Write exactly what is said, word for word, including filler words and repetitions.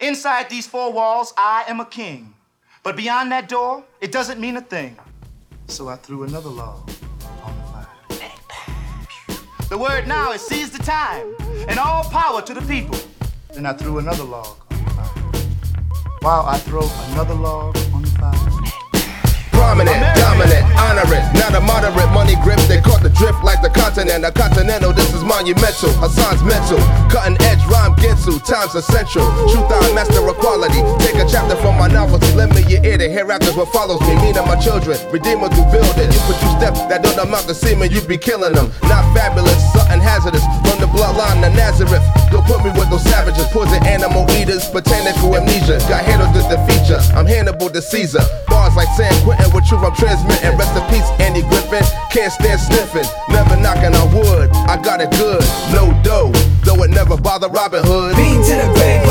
inside these four walls, I am a king. But beyond that door, it doesn't mean a thing. So I threw another log on the fire. The word now is seize the time and all power to the people. Then I threw another log on the fire. While I throw another log on the fire. Prominent, dominant, honor it. Not a moderate money grip. They caught the drift like the continent. A continental, this is monumental. Hassan's mental, cutting edge rhyme Ginsu. Time's essential. Truth I master equality. Take a chapter from my novelty. Lend me your ear to hear after what follows me. Me and my children, redeemer through building. You put two steps that don't amount to semen, you be killing them. Not fabulous, something hazardous. From the bloodline to Nazareth. Don't put me with those savages. Poison animal eaters, botanical amnesia. Got handled with the feature. I'm Hannibal to Caesar. Bars like San Quentin. With truth I'm transmitting. Rest in peace, Andy Griffin. Can't stand sniffing. Never knocking on wood. I got it good. No dough, though it never bother Robin Hood. B to the big